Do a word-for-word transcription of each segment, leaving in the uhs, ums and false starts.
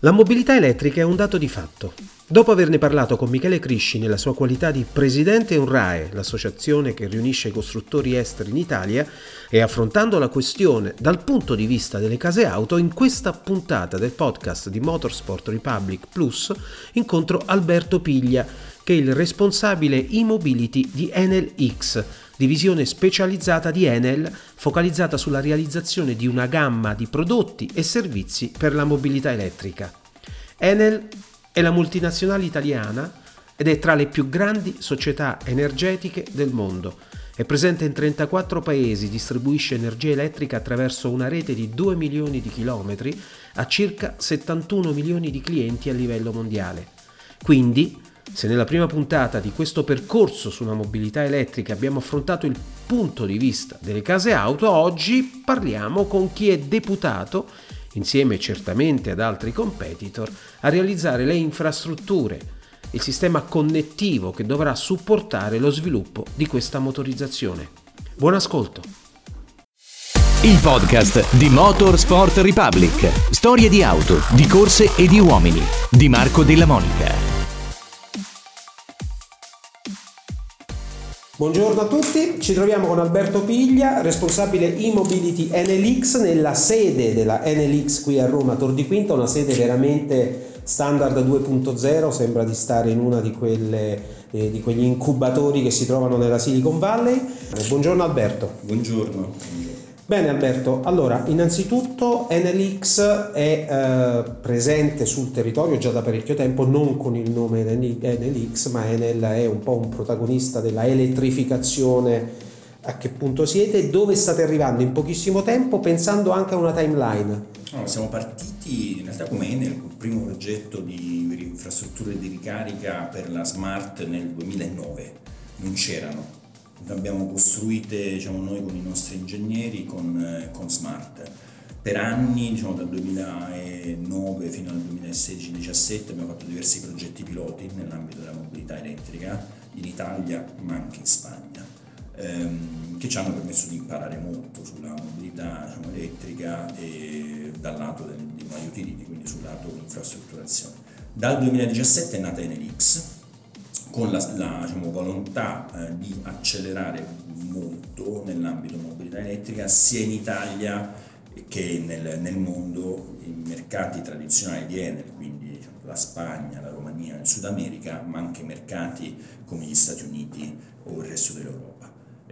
La mobilità elettrica è un dato di fatto. Dopo averne parlato con Michele Crisci nella sua qualità di presidente UNRAE, l'associazione che riunisce i costruttori esteri in Italia, e affrontando la questione dal punto di vista delle case auto, in questa puntata del podcast di Motorsport Republic Plus incontro Alberto Piglia, che è il responsabile e-mobility di Enel X, divisione specializzata di Enel focalizzata sulla realizzazione di una gamma di prodotti e servizi per la mobilità elettrica. Enel è la multinazionale italiana ed è tra le più grandi società energetiche del mondo. È presente in trentaquattro paesi, distribuisce energia elettrica attraverso una rete di due milioni di chilometri a circa settantuno milioni di clienti a livello mondiale. Quindi, se nella prima puntata di questo percorso sulla mobilità elettrica abbiamo affrontato il punto di vista delle case auto, oggi parliamo con chi è deputato, insieme certamente ad altri competitor, a realizzare le infrastrutture, il sistema connettivo che dovrà supportare lo sviluppo di questa motorizzazione. Buon ascolto! Il podcast di Motorsport Republic. Storie di auto, di corse e di uomini. Di Marco Della Monica. Buongiorno a tutti, ci troviamo con Alberto Piglia, responsabile e-mobility Enel X, nella sede della Enel X qui a Roma, Tor di Quinta, una sede veramente standard due punto zero, sembra di stare in una di quelle eh, di quegli incubatori che si trovano nella Silicon Valley. Eh, buongiorno Alberto. Buongiorno. Bene Alberto, allora innanzitutto Enel X è eh, presente sul territorio già da parecchio tempo, non con il nome Enel X, ma Enel è un po' un protagonista della elettrificazione. A che punto siete? Dove state arrivando in pochissimo tempo, pensando anche a una timeline? Allora, siamo partiti in realtà come Enel con il primo progetto di infrastrutture di ricarica per la Smart nel duemilanove, non c'erano. Abbiamo costruite, diciamo, noi con i nostri ingegneri con, eh, con Smart. Per anni, diciamo, dal duemilanove fino al duemilasedici diciassette abbiamo fatto diversi progetti piloti nell'ambito della mobilità elettrica in Italia ma anche in Spagna, ehm, che ci hanno permesso di imparare molto sulla mobilità, diciamo, elettrica e dal lato del, di una utility, quindi sul lato infrastrutturazione. Dal duemiladiciassette è nata Enel X, con la, la diciamo, volontà eh, di accelerare molto nell'ambito mobilità elettrica sia in Italia che nel, nel mondo, i mercati tradizionali di Enel, quindi diciamo, la Spagna, la Romania, il Sud America, ma anche mercati come gli Stati Uniti o il resto dell'Europa.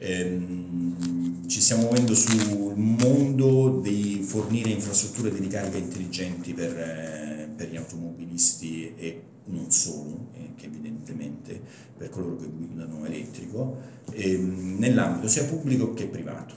Ehm, ci stiamo muovendo sul mondo di fornire infrastrutture di ricarica intelligenti per, eh, per gli automobilisti e non solo, eh, che evidentemente per coloro che guidano elettrico, ehm, nell'ambito sia pubblico che privato.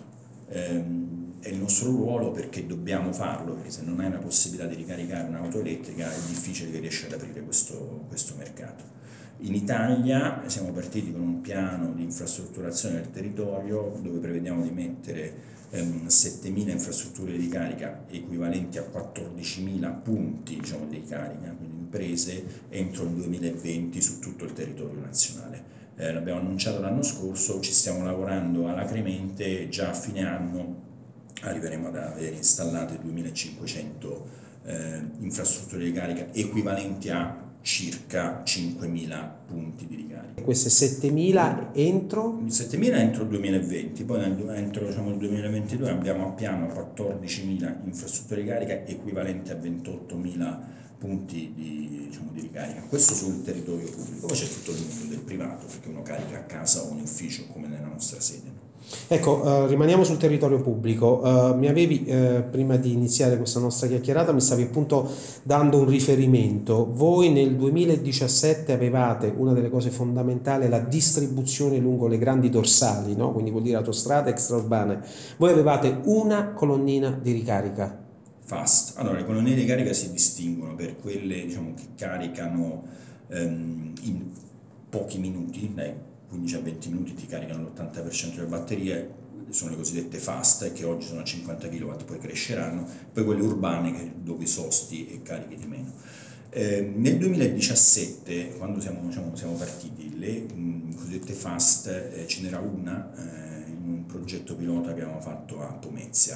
Ehm, è il nostro ruolo perché dobbiamo farlo, perché se non hai una possibilità di ricaricare un'auto elettrica è difficile che riesci ad aprire questo, questo mercato. In Italia siamo partiti con un piano di infrastrutturazione del territorio dove prevediamo di mettere ehm, settemila infrastrutture di ricarica equivalenti a quattordicimila punti, diciamo, di ricarica, quindi imprese, entro il duemilaventi su tutto il territorio nazionale. Eh, l'abbiamo annunciato l'anno scorso, ci stiamo lavorando alacremente, già a fine anno arriveremo ad avere installate duemilacinquecento eh, infrastrutture di ricarica equivalenti a circa cinquemila punti di ricarica. Queste settemila entro? settemila entro il duemilaventi, poi entro, diciamo, il duemilaventidue abbiamo a piano quattordicimila infrastrutture di ricarica equivalenti a ventottomila punti di, diciamo, di ricarica. Questo sul territorio pubblico. Poi c'è tutto il mondo del privato, perché uno carica a casa o in ufficio come nella nostra sede. Ecco, uh, rimaniamo sul territorio pubblico. Uh, mi avevi, uh, prima di iniziare questa nostra chiacchierata, mi stavi appunto dando un riferimento. Voi nel duemiladiciassette avevate una delle cose fondamentali, la distribuzione lungo le grandi dorsali, no? Quindi vuol dire autostrade extraurbane. Voi avevate una colonnina di ricarica. Fast. Allora, le colonnine di ricarica si distinguono per quelle, diciamo, che caricano um, in pochi minuti, dai quindici a venti minuti ti caricano l'ottanta per cento delle batterie, sono le cosiddette fast, che oggi sono a cinquanta chilowatt, poi cresceranno, poi quelle urbane che, dove sosti e carichi di meno. Eh, nel duemiladiciassette, quando siamo, diciamo, siamo partiti, le mh, cosiddette fast, eh, ce n'era una eh, in un progetto pilota che abbiamo fatto a Pomezia.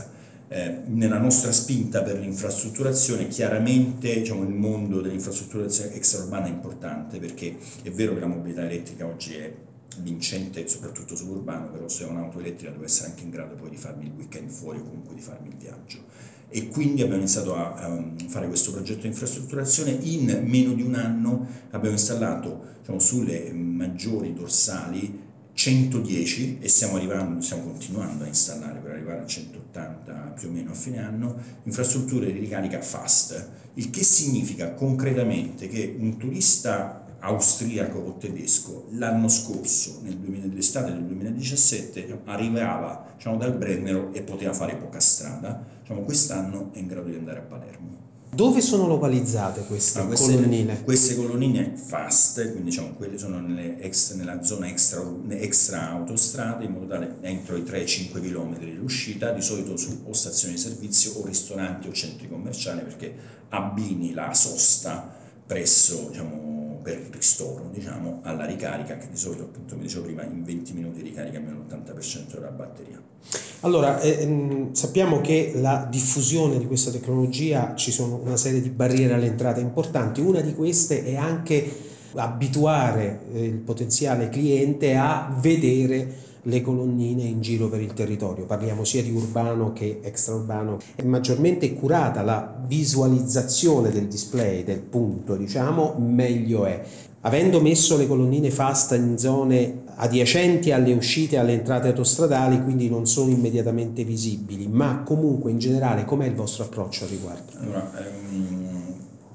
Eh, nella nostra spinta per l'infrastrutturazione, chiaramente diciamo, il mondo dell'infrastrutturazione extraurbana è importante, perché è vero che la mobilità elettrica oggi è vincente soprattutto suburbano, però se ho un'auto elettrica devo essere anche in grado poi di farmi il weekend fuori o comunque di farmi il viaggio, e quindi abbiamo iniziato a, a fare questo progetto di infrastrutturazione. In meno di un anno abbiamo installato diciamo, sulle maggiori dorsali centodieci, e stiamo arrivando, stiamo continuando a installare per arrivare a centottanta più o meno a fine anno, infrastrutture di ricarica fast, il che significa concretamente che un turista austriaco o tedesco l'anno scorso, nell'estate del duemiladiciassette, arrivava diciamo, dal Brennero e poteva fare poca strada, diciamo, quest'anno è in grado di andare a Palermo. Dove sono localizzate queste, ah, queste colonnine? Queste colonnine fast, quindi diciamo, quelle sono nelle extra, nella zona extra, extra autostrade, in modo tale entro i tre cinque chilometri l'uscita, di solito su o stazioni di servizio o ristoranti o centri commerciali, perché abbini la sosta presso, diciamo, per il ristoro, diciamo, alla ricarica, che di solito, appunto, come dicevo prima, in venti minuti ricarica almeno l'ottanta per cento della batteria. Allora, eh, sappiamo che la diffusione di questa tecnologia, ci sono una serie di barriere all'entrata importanti, una di queste è anche abituare eh, il potenziale cliente a vedere le colonnine in giro per il territorio. Parliamo sia di urbano che extraurbano. È maggiormente curata la visualizzazione del display, del punto, diciamo, meglio è. Avendo messo le colonnine fast in zone adiacenti alle uscite e alle entrate autostradali, quindi non sono immediatamente visibili, ma comunque in generale com'è il vostro approccio al riguardo? Allora, ehm,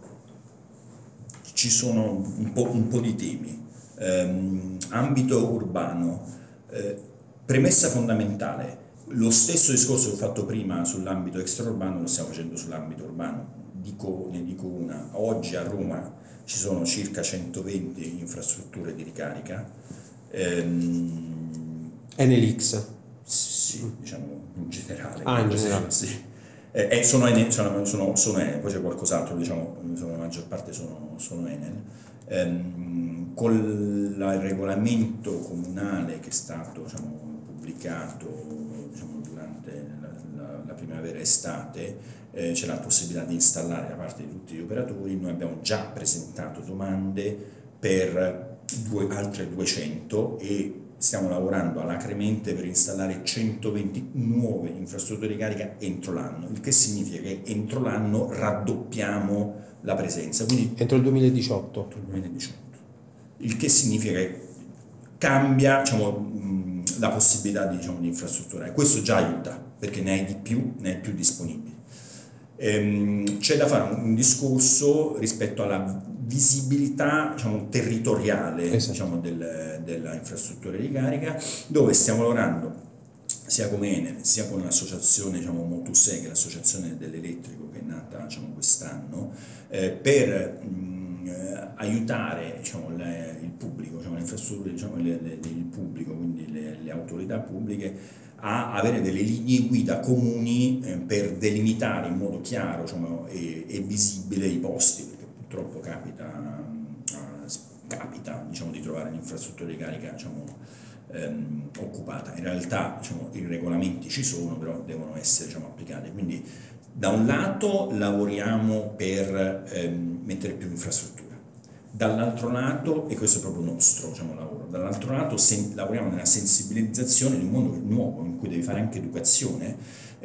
ci sono un po', un po' di temi. Ehm, ambito urbano, eh, premessa fondamentale, lo stesso discorso che ho fatto prima sull'ambito extraurbano lo stiamo facendo sull'ambito urbano. Dico, ne dico una, oggi a Roma ci sono circa centoventi infrastrutture di ricarica. Ehm, Enel-X? Sì, diciamo in generale. Ah, in generale. Sì. Eh, eh, sono Enel, sono, sono, sono Enel, poi c'è qualcos'altro, diciamo, sono, la maggior parte sono, sono Enel. Ehm, con la, il regolamento comunale che è stato diciamo, pubblicato diciamo, durante la, la, la primavera estate, eh, c'è la possibilità di installare da parte di tutti gli operatori. Noi abbiamo già presentato domande per due, altre duecento e stiamo lavorando alacremente per installare centoventi nuove infrastrutture di carica entro l'anno, il che significa che entro l'anno raddoppiamo la presenza. Quindi entro il duemiladiciotto. Entro il duemiladiciotto. Il che significa che cambia diciamo, la possibilità di, diciamo, di infrastrutturare. Questo già aiuta, perché ne hai di più, ne hai più disponibili. Ehm, c'è da fare un, un discorso rispetto alla visibilità diciamo, territoriale esatto. diciamo, del, della infrastruttura di carica, dove stiamo lavorando sia con Enel sia con l'associazione diciamo, Motusè, che è l'associazione dell'elettrico che è nata diciamo, quest'anno, eh, per mh, eh, aiutare diciamo, le, il pubblico, diciamo, le infrastrutture, diciamo, le, le, il pubblico, quindi le, le autorità pubbliche, a avere delle linee guida comuni eh, per delimitare in modo chiaro diciamo, e, e visibile i posti, perché purtroppo capita, uh, capita diciamo, di trovare un'infrastruttura di carica diciamo, ehm, occupata. In realtà diciamo, i regolamenti ci sono, però devono essere diciamo, applicati. Quindi da un lato lavoriamo per ehm, mettere più infrastruttura, dall'altro lato, e questo è proprio nostro diciamo, lavoro, dall'altro lato sen- lavoriamo nella sensibilizzazione di un mondo nuovo in cui devi fare anche educazione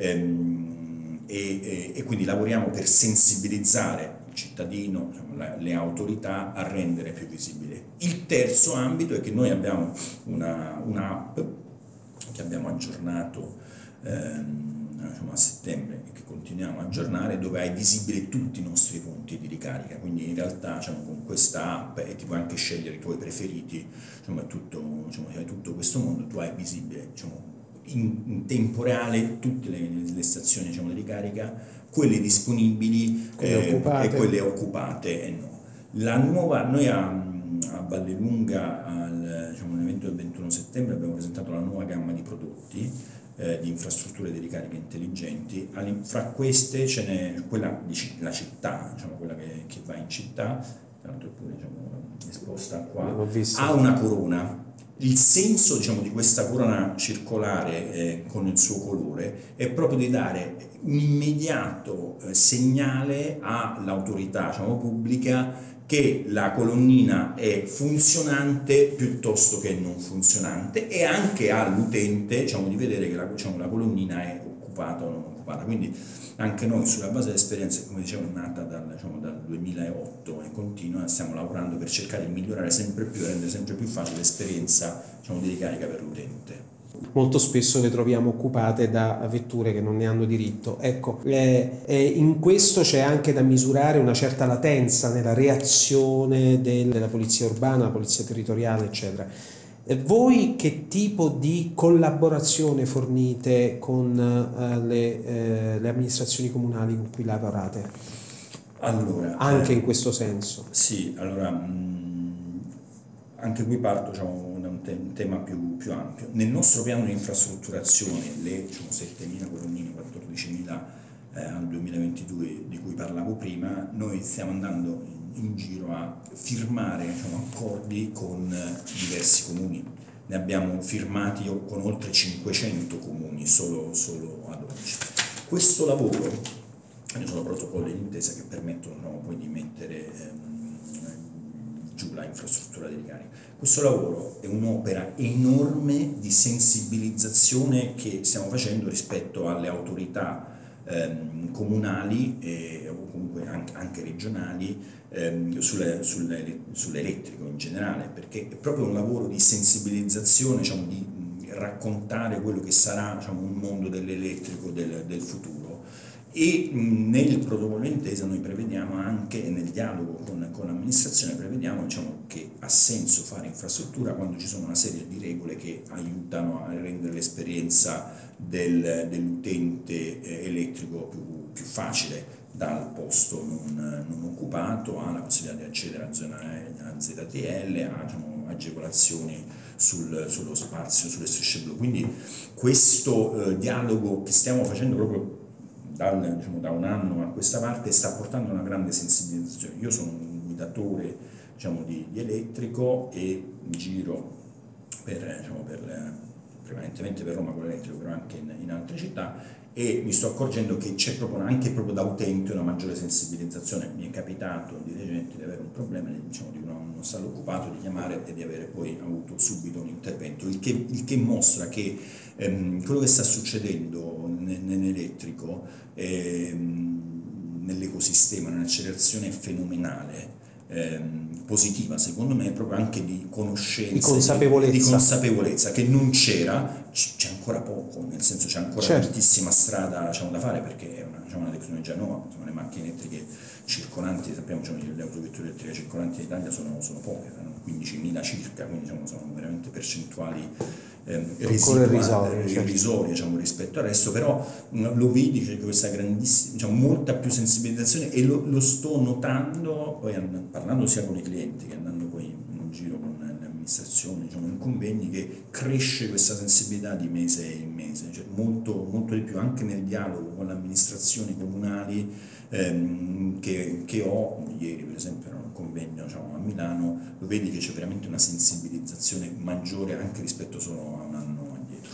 ehm, e, e, e quindi lavoriamo per sensibilizzare il cittadino, diciamo, la, le autorità a rendere più visibile. Il terzo ambito è che noi abbiamo una, un'app che abbiamo aggiornato ehm, diciamo, a settembre e che continuiamo a aggiornare, dove hai visibile tutti i nostri punti di ricarica, quindi in realtà diciamo, con questa app e ti puoi anche scegliere i tuoi preferiti, diciamo, è tutto, diciamo, hai tutto questo mondo, tu hai visibile diciamo, in, in tempo reale tutte le, le stazioni diciamo, di ricarica, quelle disponibili quelle eh, e quelle occupate e no. La nuova, noi a, a Vallelunga al diciamo, all'evento del ventuno settembre abbiamo presentato la nuova gamma di prodotti eh, di infrastrutture di ricarica intelligenti. Fra queste ce n'è quella di la città, diciamo quella che, che va in città, tra l'altro pure diciamo, esposta qua, visto, ha una corona. Il senso diciamo, di questa corona circolare eh, con il suo colore è proprio di dare un immediato eh, segnale all'autorità diciamo, pubblica che la colonnina è funzionante piuttosto che non funzionante, e anche all'utente diciamo, di vedere che la, diciamo, la colonnina è occupata o non occupata. Quindi anche noi sulla base dell'esperienza, come dicevo, è nata dal, diciamo, dal duemilaotto e continua, stiamo lavorando per cercare di migliorare sempre più e rendere sempre più facile l'esperienza diciamo, di ricarica per l'utente. Molto spesso le troviamo occupate da vetture che non ne hanno diritto. Ecco, eh, eh, in questo c'è anche da misurare una certa latenza nella reazione del, della polizia urbana, la polizia territoriale, eccetera. Eh, voi che tipo di collaborazione fornite con eh, le, eh, le amministrazioni comunali con cui lavorate? Allora, anche eh, in questo senso. Sì, allora mh, anche qui parto diciamo, da un, te- un tema più, più ampio. Nel nostro piano di infrastrutturazione, le diciamo, settemila colonnine, quattordicimila eh, al duemilaventidue di cui parlavo prima, noi stiamo andando in, in giro a firmare diciamo, accordi con diversi comuni. Ne abbiamo firmati con oltre cinquecento comuni solo, solo ad oggi. Questo lavoro, ci sono protocolli d'intesa che permettono no, poi di mettere ehm, giù la infrastruttura di ricarica. Questo lavoro è un'opera enorme di sensibilizzazione che stiamo facendo rispetto alle autorità ehm, comunali e, o comunque anche, anche regionali ehm, sulle, sulle, sull'elettrico in generale, perché è proprio un lavoro di sensibilizzazione, diciamo, di mh, raccontare quello che sarà diciamo, un mondo dell'elettrico del, del futuro. E nel protocollo d'intesa noi prevediamo anche, e nel dialogo con, con l'amministrazione prevediamo diciamo, che ha senso fare infrastruttura quando ci sono una serie di regole che aiutano a rendere l'esperienza del, dell'utente elettrico più, più facile, dal posto non, non occupato alla possibilità di accedere a zona a Z T L, a diciamo, agevolazioni sul, sullo spazio, sulle strisce blu. Quindi questo eh, dialogo che stiamo facendo proprio Dal, diciamo, da un anno a questa parte sta portando una grande sensibilizzazione. Io sono un guidatore diciamo, di, di elettrico e giro per, diciamo, per, prevalentemente per Roma con l'elettrico, però anche in, in altre città, e mi sto accorgendo che c'è proprio anche proprio da utente una maggiore sensibilizzazione. Mi è capitato di recente di avere un problema diciamo, di uno, uno stallo occupato, di chiamare e di avere poi avuto subito un intervento, il che, il che mostra che ehm, quello che sta succedendo nell'elettrico ehm, nell'ecosistema, un'accelerazione fenomenale, ehm, positiva secondo me, proprio anche di conoscenza, di consapevolezza, di, di consapevolezza che non c'era, c'è ancora poco, nel senso c'è ancora certo. tantissima strada diciamo, da fare, perché è una, diciamo, una tecnologia nuova. Insomma, le macchine elettriche circolanti, sappiamo diciamo, le autovetture elettriche circolanti in Italia sono, sono poche, sono quindicimila circa, quindi diciamo, sono veramente percentuali ehm, residuali, irrisorie diciamo, rispetto al resto, però mh, lo vedi c'è questa grandissima, diciamo, molta più sensibilizzazione, e lo, lo sto notando poi parlando sia con i clienti che andando poi in giro con le amministrazioni, diciamo, in convegni, che cresce questa sensibilità di mese in mese, cioè molto, molto di più anche nel dialogo con le amministrazioni comunali ehm, che, che ho. Ieri per esempio era un convegno diciamo, a Milano, lo vedi che c'è veramente una sensibilizzazione maggiore anche rispetto solo a un anno addietro.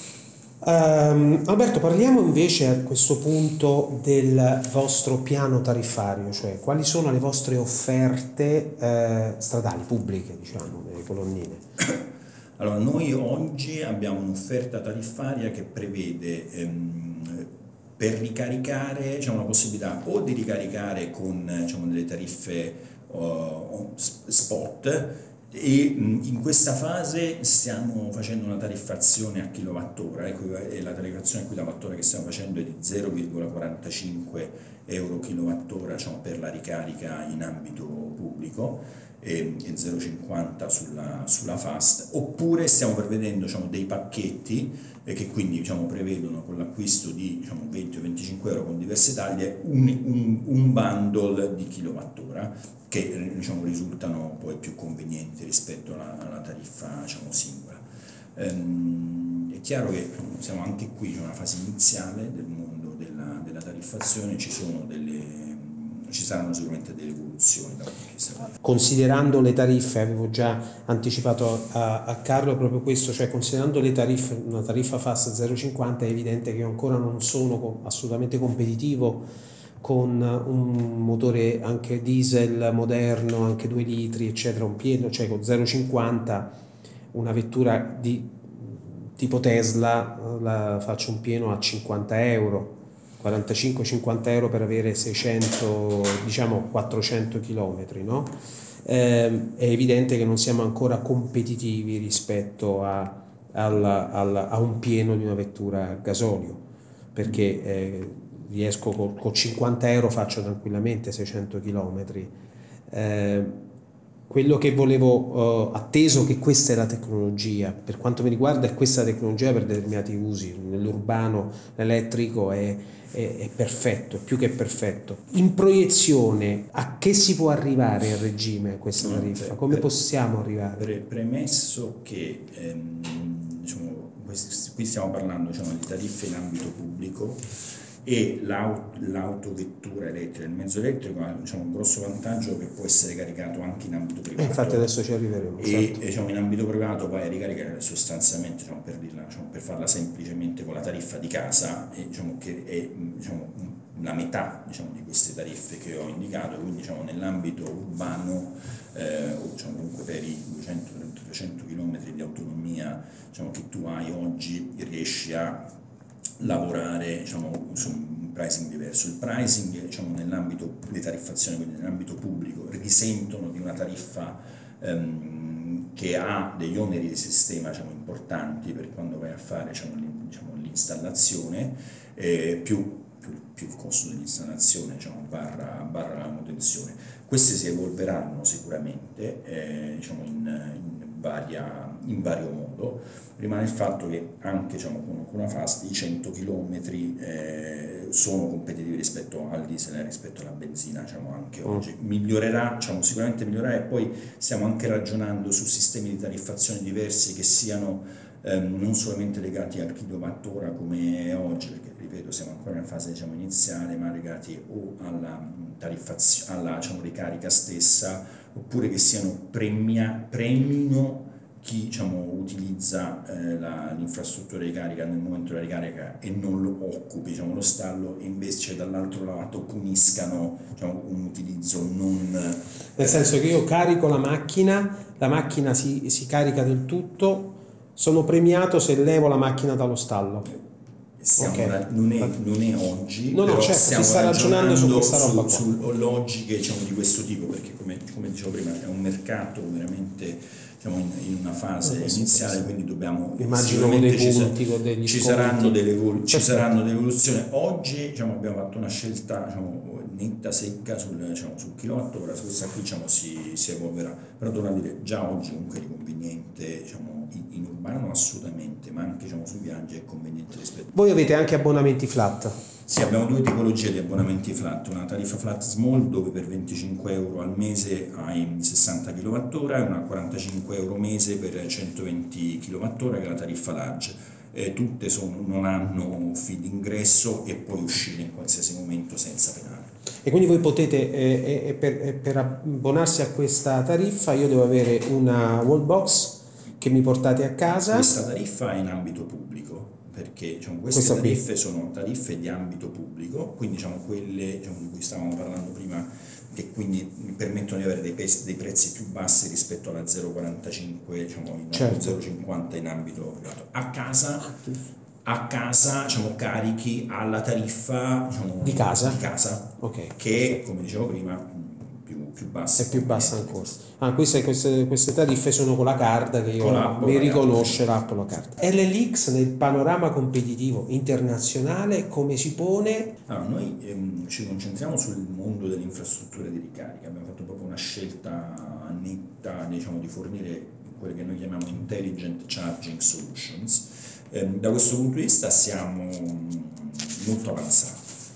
Um, Alberto, parliamo invece a questo punto del vostro piano tariffario, cioè quali sono le vostre offerte eh, stradali, pubbliche, diciamo, delle colonnine. Allora, noi oggi abbiamo un'offerta tariffaria che prevede ehm, per ricaricare diciamo, la possibilità o di ricaricare con diciamo, delle tariffe uh, spot, e in questa fase stiamo facendo una tariffazione a kilowattora, e la tariffazione a kilowattora che stiamo facendo è di zero virgola quarantacinque euro kilowattora diciamo, per la ricarica in ambito pubblico e zero virgola cinquanta sulla, sulla fast, oppure stiamo prevedendo diciamo, dei pacchetti eh, che quindi diciamo, prevedono con l'acquisto di diciamo, venti o venticinque euro con diverse taglie un, un, un bundle di kilowattora che diciamo, risultano poi più convenienti rispetto alla, alla tariffa diciamo, singola. Ehm, è chiaro che siamo anche qui in una fase iniziale del mondo della, della tariffazione, ci sono delle ci saranno sicuramente delle evoluzioni da questo punto di vista. Considerando le tariffe, avevo già anticipato a, a Carlo proprio questo, cioè considerando le tariffe, una tariffa fast zero virgola cinquanta, è evidente che io ancora non sono assolutamente competitivo con un motore anche diesel moderno, anche due litri eccetera, un pieno, cioè con zero virgola cinquanta una vettura di tipo Tesla la faccio un pieno a cinquanta euro, quarantacinque cinquanta euro per avere seicento, diciamo quattrocento chilometri, no? Eh, è evidente che non siamo ancora competitivi rispetto a, alla, alla, a un pieno di una vettura a gasolio, perché eh, riesco con, con cinquanta euro faccio tranquillamente seicento chilometri. Eh, quello che volevo, eh, atteso che questa è la tecnologia, per quanto mi riguarda è questa tecnologia per determinati usi, nell'urbano l'elettrico è, è, è perfetto, è più che perfetto. In proiezione a che si può arrivare a regime questa tariffa? No, Come per, possiamo arrivare? Pre, premesso che ehm, diciamo, qui stiamo parlando diciamo, di tariffe in ambito pubblico, e l'aut- l'autovettura elettrica, il mezzo elettrico ha diciamo, un grosso vantaggio che può essere caricato anche in ambito privato. Eh, infatti adesso ci arriveremo. E certo. diciamo, in ambito privato vai a ricaricare sostanzialmente, diciamo, per, dirla, diciamo, per farla semplicemente con la tariffa di casa, e, diciamo, che è diciamo, la metà diciamo, di queste tariffe che ho indicato, quindi diciamo, nell'ambito urbano eh, o diciamo, comunque per i duecento trecento chilometri di autonomia diciamo, che tu hai oggi riesci a lavorare diciamo, su un pricing diverso. Il pricing diciamo, nell'ambito di tariffazione, quindi nell'ambito pubblico, risentono di una tariffa ehm, che ha degli oneri di sistema diciamo, importanti per quando vai a fare diciamo, diciamo, l'installazione, eh, più, più, più il costo dell'installazione diciamo, barra, barra la manutenzione. Queste si evolveranno sicuramente eh, diciamo, in, in, varia, in vario modo. Rimane il fatto che anche diciamo, con una fast i cento chilometri eh, sono competitivi rispetto al diesel e rispetto alla benzina diciamo, anche oggi. Migliorerà, diciamo, sicuramente migliorerà, e poi stiamo anche ragionando su sistemi di tariffazione diversi che siano ehm, non solamente legati al kilowattora come è oggi, perché ripeto siamo ancora in fase diciamo, iniziale, ma legati o alla tariffazione, alla diciamo, ricarica stessa, oppure che siano premia, premino chi diciamo, utilizza eh, la, l'infrastruttura di carica nel momento della ricarica e non lo occupi diciamo, lo stallo, e invece dall'altro lato puniscano diciamo, un utilizzo non... Nel senso che io carico la macchina, la macchina si, si carica del tutto, sono premiato se levo la macchina dallo stallo. Stiamo okay. ra- non, è, non è oggi, no, no, però certo, stiamo si sta ragionando su questa su, roba su, su logiche diciamo, di questo tipo, perché come, come dicevo prima è un mercato veramente diciamo, in, in una fase no, iniziale, sì, quindi dobbiamo immagino dei punti con degli ci sconti. saranno delle evolu- ci saranno delle evoluzioni. Oggi diciamo, abbiamo fatto una scelta diciamo, netta, secca sul, diciamo, sul kilowattora, su questa qui diciamo, si, si evolverà, però torno a dire già oggi comunque è conveniente diciamo, in, in urbano assolutamente, ma anche diciamo, sui viaggi è conveniente rispetto. Voi avete anche abbonamenti flat? Sì, abbiamo due tipologie di abbonamenti flat, una tariffa flat small dove per venticinque euro al mese hai sessanta chilowattora e una quarantacinque euro mese per centoventi chilowattora che è la tariffa large. Eh, tutte sono, non hanno fee d'ingresso e puoi uscire in qualsiasi momento senza penale. E quindi voi potete, eh, eh, per, eh, per abbonarsi a questa tariffa io devo avere una wallbox che mi portate a casa? Questa tariffa è in ambito pubblico, perché diciamo, queste Questa tariffe qui. sono tariffe di ambito pubblico, quindi diciamo, quelle diciamo, di cui stavamo parlando prima, che quindi mi permettono di avere dei, pe- dei prezzi più bassi rispetto alla zero virgola quarantacinque, diciamo, in certo. zero virgola cinquanta in ambito privato. A casa, a casa diciamo, carichi alla tariffa diciamo, di casa, di casa okay. che come dicevo prima più, più bassa. È più bassa ancora. Ah, queste, queste, queste tariffe sono con la card che io mi riconosce l'Apple Card. L L X nel panorama competitivo internazionale come si pone? Allora, noi ehm, ci concentriamo sul mondo delle infrastrutture di ricarica, abbiamo fatto proprio una scelta netta diciamo, di fornire quelle che noi chiamiamo Intelligent Charging Solutions. Eh, da questo punto di vista siamo molto avanzati.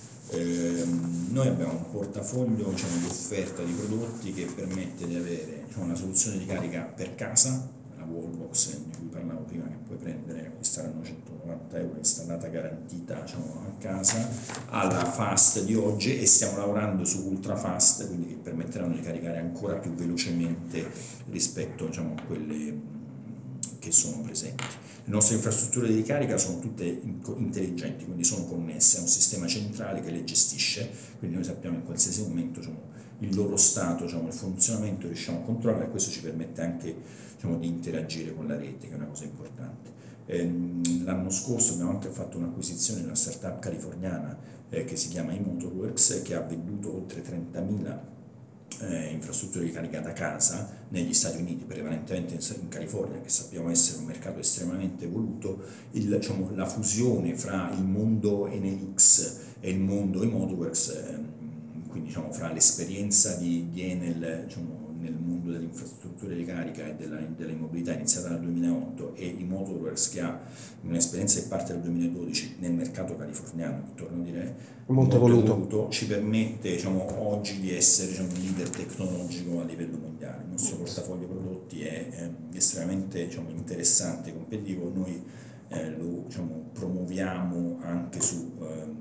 Eh, noi abbiamo un portafoglio diciamo, di offerta di prodotti che permette di avere diciamo, una soluzione di carica per casa, la Wallbox di cui parlavo prima, che puoi prendere, acquistare a centonovanta euro, installata garantita, diciamo, a casa, alla Fast di oggi, e stiamo lavorando su Ultra Fast, quindi che permetteranno di caricare ancora più velocemente rispetto, diciamo, a quelle che sono presenti. Le nostre infrastrutture di ricarica sono tutte intelligenti, quindi sono connesse a un sistema centrale che le gestisce, quindi noi sappiamo in qualsiasi momento, diciamo, il loro stato, diciamo, il funzionamento, riusciamo a controllare, e questo ci permette anche, diciamo, di interagire con la rete, che è una cosa importante. Ehm, l'anno scorso abbiamo anche fatto un'acquisizione di una startup californiana eh, che si chiama iMotorworks, che ha venduto oltre trentamila Eh, infrastrutture di carica da casa negli Stati Uniti, prevalentemente in, in California, che sappiamo essere un mercato estremamente evoluto. Il, diciamo, la fusione fra il mondo Enel-X e il mondo iMotorworks, eh, quindi, diciamo, fra l'esperienza di, di Enel, diciamo, nel mondo delle infrastrutture di carica e della, della immobilità iniziata nel duemilaotto, e iMotorworks che ha un'esperienza che parte dal duemiladodici nel mercato californiano, che torno a dire molto, molto evoluto. evoluto, ci permette, diciamo, oggi di essere, diciamo, un leader tecnologico a livello mondiale. Il nostro portafoglio prodotti è eh, estremamente, diciamo, interessante e competitivo. Noi eh, lo, diciamo, promuoviamo anche su ehm,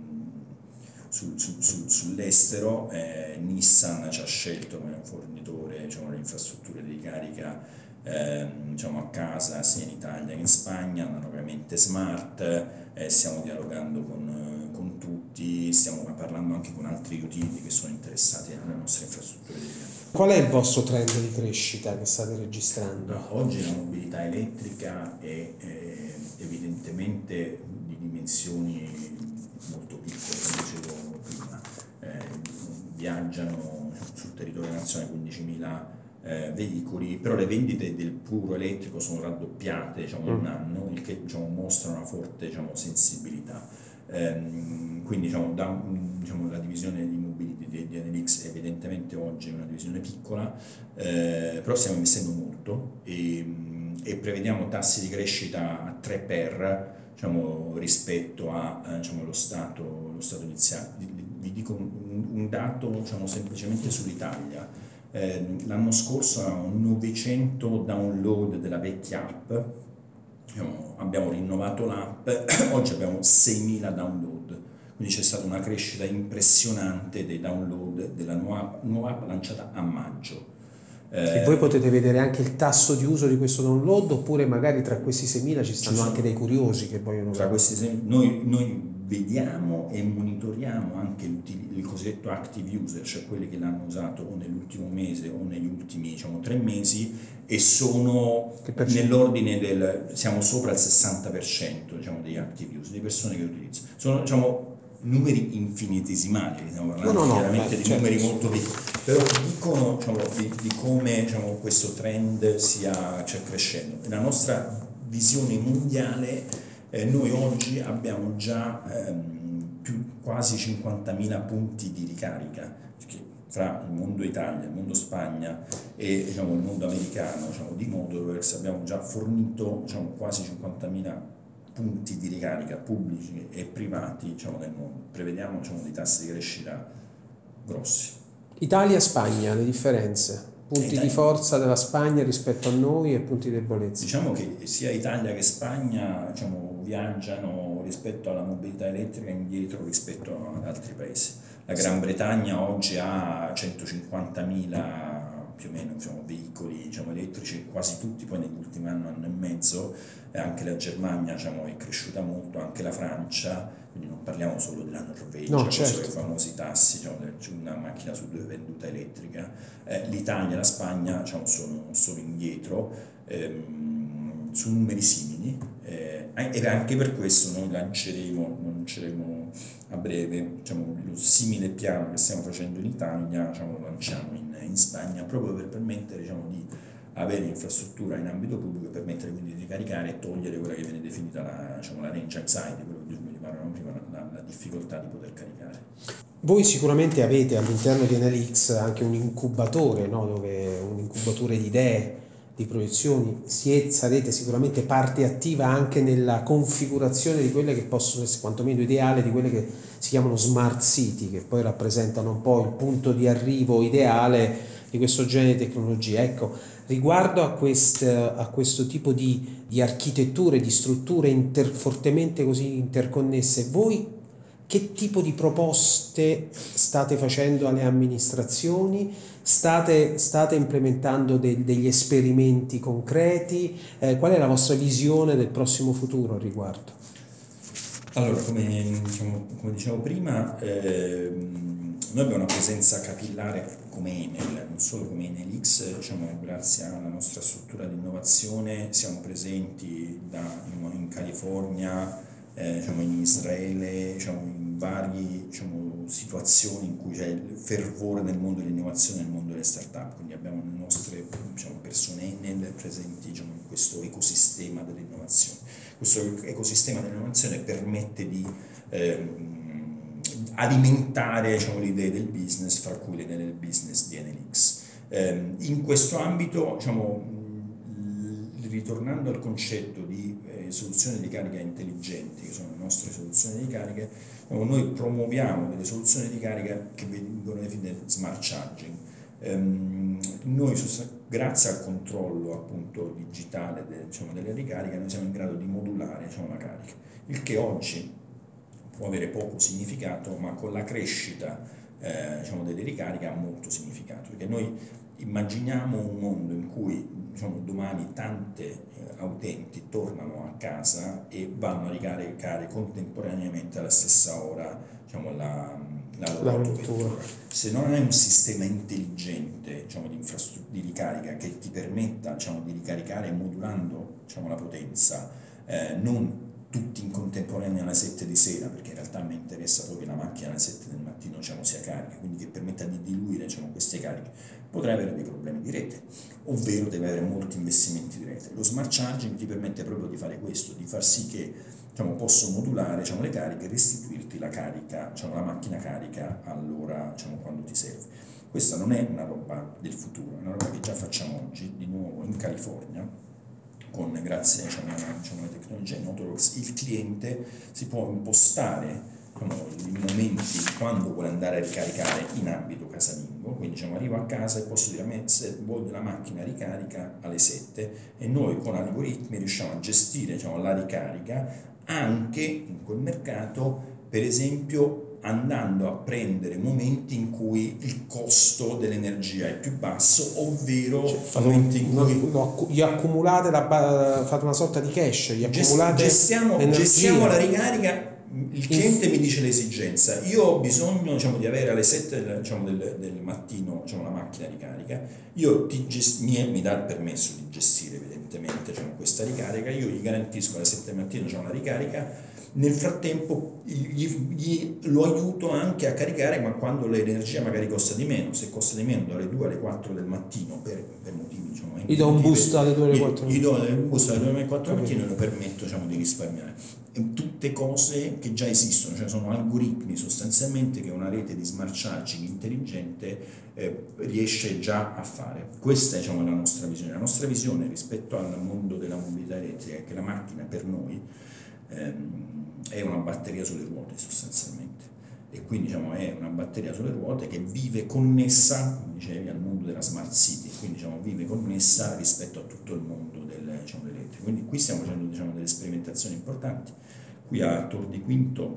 Sul, sul, sul, sull'estero. eh, Nissan ci ha scelto come fornitore, diciamo, le infrastrutture di ricarica eh, diciamo, a casa sia in Italia che in Spagna, analogamente Smart, eh, stiamo dialogando con, con tutti, stiamo parlando anche con altri utili che sono interessati alle nostre infrastrutture di ricarica. Qual è il vostro trend di crescita che state registrando? No, oggi la mobilità elettrica è eh, evidentemente di dimensioni molto piccole, come dicevo prima. Eh, viaggiano sul territorio nazionale quindicimila eh, veicoli, però le vendite del puro elettrico sono raddoppiate, diciamo, in un anno, il che, diciamo, mostra una forte, diciamo, sensibilità. Eh, quindi, diciamo, da, diciamo, la divisione di mobility di, di Enel-X evidentemente oggi è una divisione piccola, eh, però stiamo investendo molto e, e prevediamo tassi di crescita a tre per, diciamo, rispetto a eh, diciamo, lo, stato, lo stato iniziale. Vi dico un, un dato, diciamo, semplicemente sull'Italia. Eh, l'anno scorso avevamo novecento download della vecchia app, diciamo, abbiamo rinnovato l'app, oggi abbiamo seimila download, quindi c'è stata una crescita impressionante dei download della nuova, nuova app lanciata a maggio. E voi potete vedere anche il tasso di uso di questo download, oppure magari tra questi seimila ci stanno ci anche dei curiosi che vogliono... Tra questi seimila, noi, noi vediamo e monitoriamo anche il cosiddetto active user, cioè quelli che l'hanno usato o nell'ultimo mese o negli ultimi, diciamo, tre mesi, e sono nell'ordine del... siamo sopra il sessanta per cento, diciamo, degli active user, di persone che utilizzano. Sono, diciamo, numeri infinitesimali, stiamo parlando no, no, chiaramente no, di certo. numeri molto piccoli, però dicono, diciamo, di, di come, diciamo, questo trend sia cioè, crescendo. La nostra visione mondiale, eh, noi oggi abbiamo già ehm, più, quasi cinquantamila punti di ricarica, fra il mondo Italia, il mondo Spagna e, diciamo, il mondo americano, diciamo, di Motorworks abbiamo già fornito, diciamo, quasi cinquantamila punti di ricarica pubblici e privati, diciamo, nel mondo. Prevediamo, diciamo, dei tassi di crescita grossi. Italia-Spagna, le differenze, punti Italia. di forza della Spagna rispetto a noi e punti di debolezza. Diciamo che sia Italia che Spagna, diciamo, viaggiano rispetto alla mobilità elettrica indietro rispetto ad altri paesi. La Gran Bretagna oggi ha centocinquantamila più o meno, diciamo, veicoli, diciamo, elettrici, quasi tutti poi negli ultimi anni, anno e mezzo, e anche la Germania, diciamo, è cresciuta molto, anche la Francia, quindi non parliamo solo della Norvegia, no, certo. i famosi tassi, diciamo, una macchina su due venduta elettrica. Eh, L'Italia e la Spagna, diciamo, sono, sono indietro ehm, su numeri simili, eh, e anche per questo noi lanceremo, lanceremo a breve, diciamo, lo simile piano che stiamo facendo in Italia, diciamo, lo lanciamo in, in Spagna, proprio per permettere, diciamo, di avere infrastruttura in ambito pubblico e permettere quindi di caricare e togliere quella che viene definita la, diciamo, la range anxiety, quello di cui parlavamo prima, la, la difficoltà di poter caricare. Voi sicuramente avete all'interno di Enel-X anche un incubatore, no? Dove un incubatore di idee, di proiezioni, siete, sarete sicuramente parte attiva anche nella configurazione di quelle che possono essere quantomeno ideale, di quelle che si chiamano smart city, che poi rappresentano un po' il punto di arrivo ideale di questo genere di tecnologia. Ecco, riguardo a, quest, a questo tipo di, di architetture, di strutture inter, fortemente così interconnesse, voi che tipo di proposte state facendo alle amministrazioni? State, state implementando de, degli esperimenti concreti? Eh, qual è la vostra visione del prossimo futuro al riguardo? Allora, come, diciamo, come dicevo prima, ehm, noi abbiamo una presenza capillare come Enel, non solo come Enel X, diciamo, grazie alla nostra struttura di innovazione siamo presenti da, in California, eh, diciamo, in Israele, diciamo, in varie diciamo, situazioni in cui c'è il fervore nel mondo dell'innovazione e nel mondo delle start-up, quindi abbiamo le nostre diciamo, persone Enel presenti diciamo, in questo ecosistema dell'innovazione. Questo ecosistema dell'innovazione permette di ehm, alimentare diciamo, le idee del business, fra cui le idee del business di Enel X. Eh, in questo ambito, diciamo, ritornando al concetto di eh, soluzioni di carica intelligenti, che sono le nostre soluzioni di carica, diciamo, noi promuoviamo delle soluzioni di carica che vengono definite smart charging. Um, noi grazie al controllo appunto digitale de, diciamo, delle ricariche noi siamo in grado di modulare diciamo, la carica, il che oggi può avere poco significato, ma con la crescita eh, diciamo, delle ricariche ha molto significato, perché noi immaginiamo un mondo in cui diciamo, domani tante eh, utenti tornano a casa e vanno a ricaricare contemporaneamente alla stessa ora diciamo, la la loro autovettura. Se non hai un sistema intelligente diciamo, di, di ricarica che ti permetta diciamo, di ricaricare modulando diciamo, la potenza, eh, non tutti in contemporanea alle sette di sera, perché in realtà mi interessa proprio che la macchina alle sette del mattino diciamo, sia carica, quindi che permetta di diluire diciamo, queste cariche, potrai avere dei problemi di rete, ovvero deve avere molti investimenti di rete. Lo smart charging ti permette proprio di fare questo, di far sì che diciamo, posso modulare diciamo, le cariche e restituirti la carica, diciamo, la macchina carica all'ora diciamo, quando ti serve. Questa non è una roba del futuro, è una roba che già facciamo oggi, di nuovo in California, con, grazie diciamo, diciamo, alle tecnologie Motorworks, il cliente si può impostare diciamo, i momenti quando vuole andare a ricaricare in ambito casalingo, quindi diciamo, arrivo a casa e posso dire a me se voglio la macchina ricarica alle sette e noi con algoritmi riusciamo a gestire diciamo, la ricarica anche in quel mercato, per esempio andando a prendere momenti in cui il costo dell'energia è più basso, ovvero cioè, momenti in cui no, gli accumulate la, fate una sorta di cash, gli accumulate gestiamo, gestiamo la ricarica. Il cliente mi dice l'esigenza, io ho bisogno diciamo, di avere alle sette del, diciamo, del, del mattino diciamo, la macchina ricarica, io ti gest- mi, mi dà il permesso di gestire evidentemente diciamo, questa ricarica, io gli garantisco alle sette del mattino diciamo, la ricarica, nel frattempo gli, gli, lo aiuto anche a caricare, ma quando l'energia magari costa di meno, se costa di meno dalle due alle quattro del mattino per, per motivi diciamo, gli do un boost alle due alle quattro gli do un boost alle due alle quattro del mattino e lo permetto diciamo, di risparmiare. Tutte cose che già esistono, cioè sono algoritmi sostanzialmente che una rete di smart charging intelligente eh, riesce già a fare. Questa diciamo, è la nostra visione. La nostra visione rispetto al mondo della mobilità elettrica è che la macchina per noi ehm, è una batteria sulle ruote sostanzialmente, e quindi diciamo, è una batteria sulle ruote che vive connessa, come dicevi, al mondo della smart city, quindi diciamo, vive connessa rispetto a tutto il mondo del, diciamo, dell'elettrico. Quindi qui stiamo facendo diciamo, delle sperimentazioni importanti. Qui a Tor di Quinto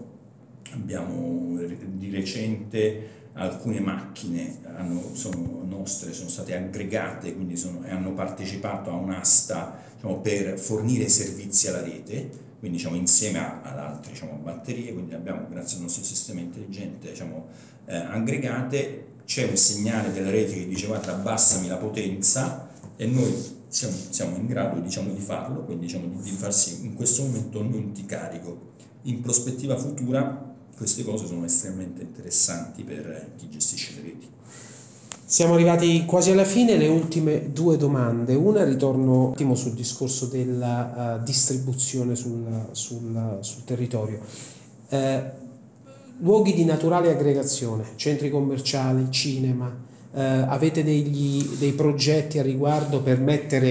abbiamo di recente alcune macchine hanno, sono nostre, sono state aggregate, quindi sono, hanno partecipato a un'asta diciamo, per fornire servizi alla rete, quindi diciamo, insieme a, ad altre diciamo, batterie, quindi abbiamo grazie al nostro sistema intelligente diciamo, eh, aggregate, c'è un segnale della rete che dice guarda abbassami la potenza e noi siamo, siamo in grado diciamo, di farlo, quindi diciamo, di, di far sì, in questo momento non ti carico. In prospettiva futura queste cose sono estremamente interessanti per chi gestisce le reti. Siamo arrivati quasi alla fine, le ultime due domande. Una ritorno un attimo sul discorso della uh, distribuzione sul, sul, sul territorio. Eh, luoghi di naturale aggregazione, centri commerciali, cinema, eh, avete degli, dei progetti a riguardo per mettere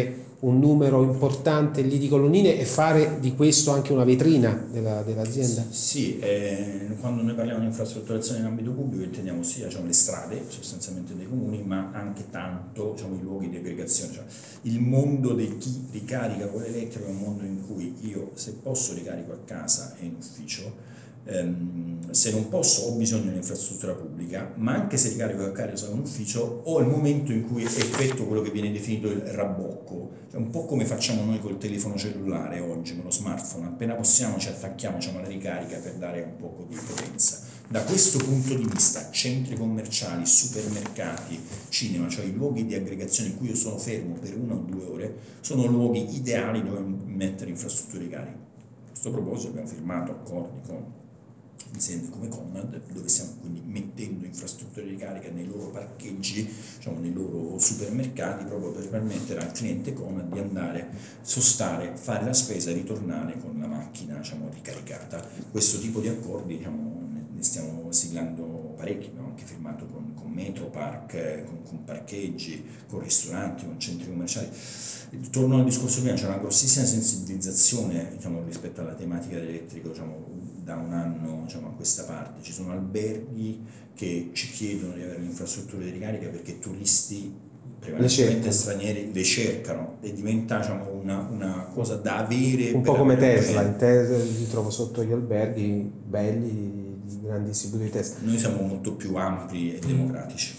un numero importante lì di colonnine e fare di questo anche una vetrina della, dell'azienda? Sì, sì eh, quando noi parliamo di infrastrutturazione in ambito pubblico intendiamo sia diciamo, le strade sostanzialmente dei comuni, ma anche tanto diciamo, i luoghi di aggregazione. Cioè, il mondo di chi ricarica con l'elettrico è un mondo in cui io, se posso, ricarico a casa e in ufficio. Um, se non posso ho bisogno di un'infrastruttura pubblica, ma anche se ricarico a casa in ufficio ho il momento in cui effettuo quello che viene definito il rabbocco, cioè un po' come facciamo noi col telefono cellulare oggi, con lo smartphone, appena possiamo ci attacchiamo diciamo, alla ricarica per dare un po' di potenza. Da questo punto di vista centri commerciali, supermercati, cinema, cioè i luoghi di aggregazione in cui io sono fermo per una o due ore, sono luoghi ideali dove mettere infrastrutture di carica. A questo proposito abbiamo firmato accordi con aziende come Conad, dove stiamo quindi mettendo infrastrutture di carica nei loro parcheggi, diciamo, nei loro supermercati, proprio per permettere al cliente Conad di andare, sostare, fare la spesa e ritornare con la macchina diciamo, ricaricata. Questo tipo di accordi diciamo, ne stiamo siglando parecchi, abbiamo anche firmato con, con Metropark, con, con parcheggi, con ristoranti, con centri commerciali. Torno al discorso prima, c'è una grossissima sensibilizzazione diciamo, rispetto alla tematica dell'elettrico diciamo, da un anno diciamo, a questa parte. Ci sono alberghi che ci chiedono di avere un'infrastruttura di ricarica perché turisti prevalentemente stranieri le cercano e diventa diciamo, una, una cosa da avere. Un po' come Tesla, in Tesla li trovo sotto gli alberghi belli di grandi distributori di Tesla. Noi siamo molto più ampli e democratici.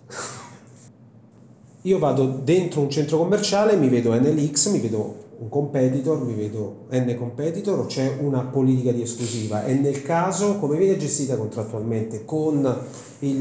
Io vado dentro un centro commerciale, mi vedo N L X, mi vedo un competitor, mi vedo N competitor, o c'è una politica di esclusiva? E nel caso come viene gestita contrattualmente? Con il,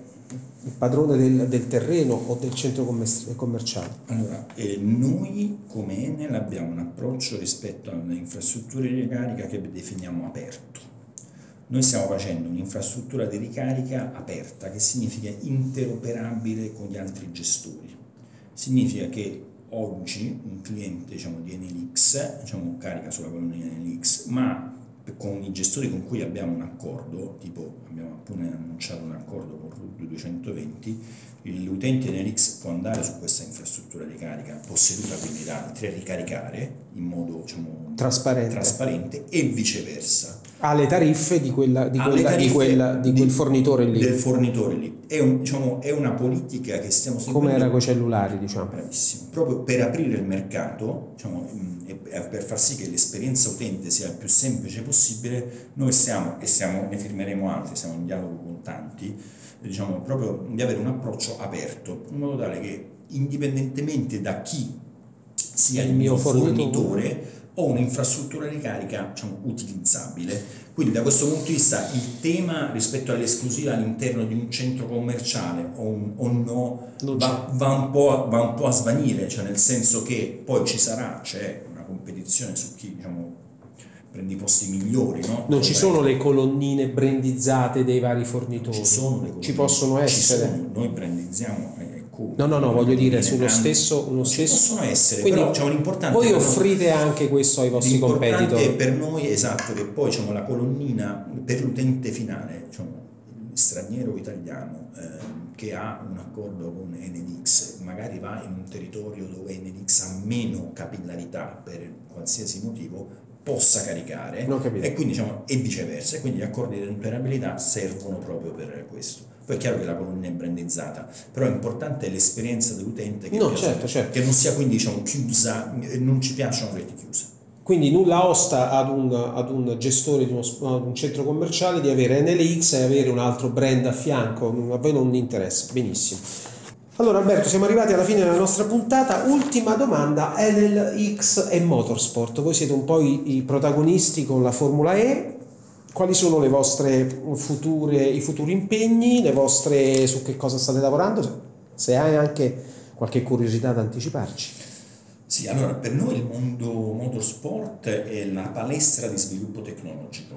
il padrone del, del terreno o del centro commerciale? Allora, eh, noi come Enel abbiamo un approccio rispetto alle infrastrutture di ricarica che definiamo aperto. Noi stiamo facendo un'infrastruttura di ricarica aperta, che significa interoperabile con gli altri gestori. Significa che oggi un cliente diciamo, di Enel X diciamo, carica sulla colonnina Enel X, ma con i gestori con cui abbiamo un accordo, tipo abbiamo appena annunciato un accordo con R U D duecentoventi, l'utente Enel X può andare su questa infrastruttura di carica posseduta quindi da altri e ricaricare in modo diciamo, trasparente. trasparente e viceversa. Ha le tariffe di, quella, di, quella, tariffe di, quella, di quel di, fornitore lì. Del fornitore lì. È, un, diciamo, è una politica che stiamo seguendo. Come era con i cellulari, diciamo. Bravissimo. Proprio per aprire il mercato diciamo, e per far sì che l'esperienza utente sia il più semplice possibile, noi stiamo, e stiamo, ne firmeremo altri, siamo in dialogo con tanti, diciamo, proprio di avere un approccio aperto, in modo tale che indipendentemente da chi sia il, il mio fornitore, fornitore ho un'infrastruttura di carica diciamo, utilizzabile. Quindi da questo punto di vista il tema rispetto all'esclusiva all'interno di un centro commerciale o, un, o no va, va, un po', va un po' a svanire, cioè nel senso che poi ci sarà, c'è una competizione su chi diciamo, prende i posti migliori. No? Non ci sono le colonnine brandizzate dei vari fornitori, ci, sono le colonnine, ci possono essere. Ci sono, noi brandizziamo. No, no, no, voglio dire sullo stesso, uno stesso. Possono essere, quindi però diciamo, l'importante voi offrite noi, anche questo ai vostri competitor. L'importante è per noi esatto che poi diciamo, la colonnina per l'utente finale, diciamo, il straniero o italiano eh, che ha un accordo con Enel X, magari va in un territorio dove Enel X ha meno capillarità per qualsiasi motivo, possa caricare e quindi diciamo e viceversa, e quindi gli accordi di interoperabilità servono proprio per questo. Poi è chiaro che la colonnina è brandizzata, però è importante l'esperienza dell'utente che, no, piace, certo, certo. che non sia quindi diciamo chiusa, non ci piacciono reti chiuse. Quindi nulla osta ad un, ad un gestore di uno, ad un centro commerciale di avere Enel X e avere un altro brand a fianco, a voi non interessa, benissimo. Allora Alberto, siamo arrivati alla fine della nostra puntata. Ultima domanda, Enel X e Motorsport. Voi siete un po' i, i protagonisti con la Formula E. Quali sono le vostre future, i futuri impegni, le vostre, su che cosa state lavorando? Se hai anche qualche curiosità da anticiparci. Sì, allora per noi il mondo motorsport è la palestra di sviluppo tecnologico.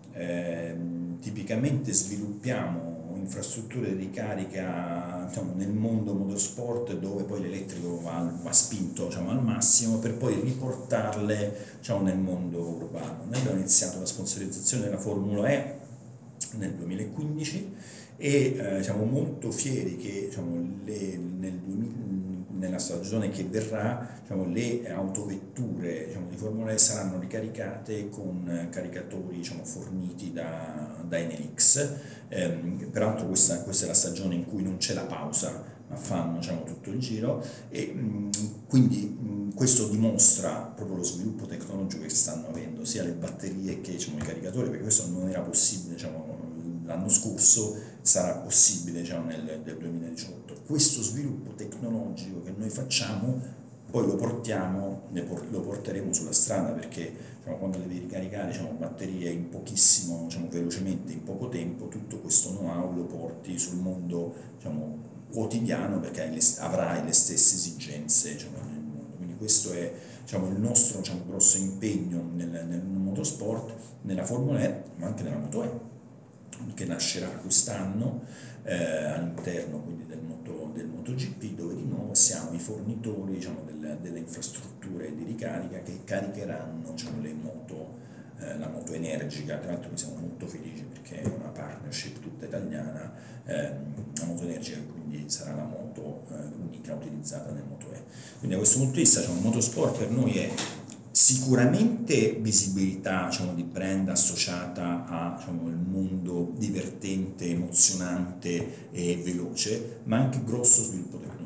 Eh, tipicamente sviluppiamo infrastrutture di ricarica diciamo, nel mondo motorsport dove poi l'elettrico va, va spinto diciamo, al massimo per poi riportarle diciamo, nel mondo urbano. Noi abbiamo iniziato la sponsorizzazione della Formula E nel duemilaquindici e eh, siamo molto fieri che diciamo, le, nel duemila, nella stagione che verrà diciamo, le autovetture diciamo, di Formula E saranno ricaricate con caricatori diciamo, forniti da, da Enel-X. Eh, peraltro questa, questa è la stagione in cui non c'è la pausa, ma fanno diciamo, tutto il giro e mh, quindi mh, questo dimostra proprio lo sviluppo tecnologico che stanno avendo sia le batterie che diciamo, i caricatori, perché questo non era possibile diciamo, l'anno scorso, sarà possibile diciamo, nel, nel duemiladiciotto. Questo sviluppo tecnologico che noi facciamo poi lo portiamo, lo porteremo sulla strada, perché diciamo, quando devi ricaricare diciamo, batterie in pochissimo, diciamo, velocemente, in poco tempo, tutto questo know-how lo porti sul mondo diciamo, quotidiano, perché avrai le stesse esigenze diciamo, nel mondo. Quindi questo è diciamo, il nostro diciamo, grosso impegno nel, nel motorsport, nella Formula E, ma anche nella Moto E, che nascerà quest'anno eh, all'interno quindi del, moto, del MotoGP, dove di nuovo siamo i fornitori diciamo, del, delle infrastrutture di ricarica che caricheranno diciamo, le moto, eh, la moto energica. Tra l'altro noi siamo molto felici perché è una partnership tutta italiana, eh, la moto energica quindi sarà la moto eh, unica utilizzata nel Moto E. Quindi da questo punto di vista diciamo, il motorsport per noi è sicuramente visibilità diciamo, di brand associata a diciamo, il mondo divertente, emozionante e veloce, ma anche grosso sviluppo tecnologico.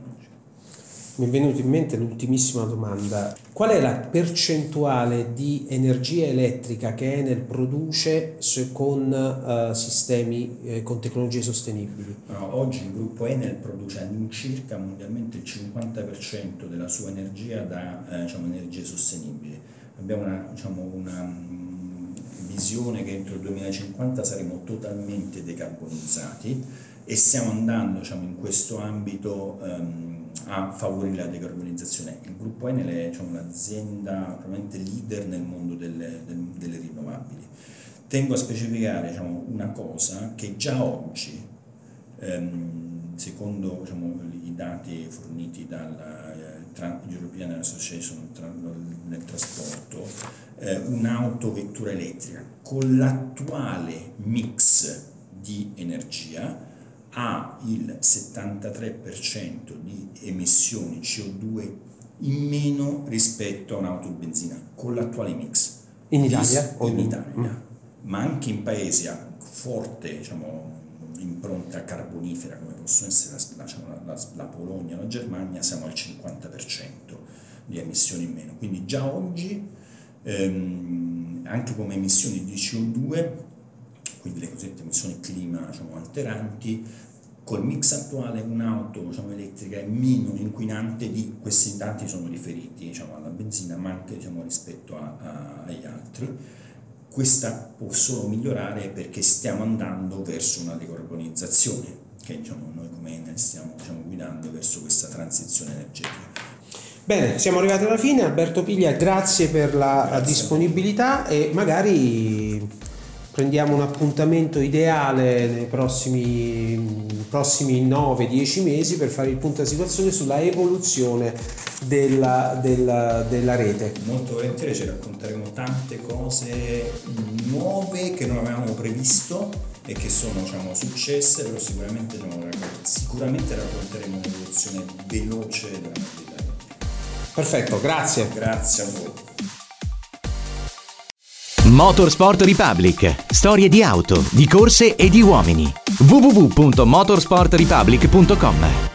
Mi è venuta in mente l'ultimissima domanda: qual è la percentuale di energia elettrica che Enel produce con uh, sistemi eh, con tecnologie sostenibili? No, oggi il gruppo Enel produce all'incirca mondialmente il cinquanta per cento della sua energia da eh, diciamo, energie sostenibili. Abbiamo una, diciamo, una um, visione che entro il duemilacinquanta saremo totalmente decarbonizzati e stiamo andando diciamo, in questo ambito um, a favorire la decarbonizzazione. Il gruppo Enel è diciamo, un'azienda probabilmente leader nel mondo delle, del, delle rinnovabili. Tengo a specificare diciamo, una cosa, che già oggi, ehm, secondo diciamo, i dati forniti dalla eh, European Association nel trasporto, eh, un'autovettura elettrica con l'attuale mix di energia ha il settantatré per cento di emissioni C O due in meno rispetto a un'auto benzina con l'attuale mix. In Italia? In Italia, mm. ma anche in paesi a forte diciamo, impronta carbonifera come possono essere la, la, la, la Polonia o la Germania, siamo al cinquanta per cento di emissioni in meno. Quindi già oggi ehm, anche come emissioni di C O due, quindi le cosiddette emissioni clima diciamo, alteranti, col mix attuale un'auto diciamo, elettrica è meno inquinante di questi dati sono riferiti diciamo, alla benzina, ma anche diciamo, rispetto a, a, agli altri. Questa può solo migliorare perché stiamo andando verso una decarbonizzazione, che diciamo, noi come Enel stiamo diciamo, guidando verso questa transizione energetica. Bene, siamo arrivati alla fine. Alberto Piglia, grazie per la grazie. disponibilità e magari prendiamo un appuntamento ideale nei prossimi, prossimi nove dieci mesi per fare il punto della situazione sulla evoluzione della, della, della rete. Molto volentieri ci racconteremo tante cose nuove che non avevamo previsto e che sono diciamo, successe, però sicuramente, diciamo, sicuramente racconteremo un'evoluzione veloce della mobilità. Perfetto, grazie. Grazie a voi. Motorsport Republic, storie di auto, di corse e di uomini. w w w punto motorsport republic punto com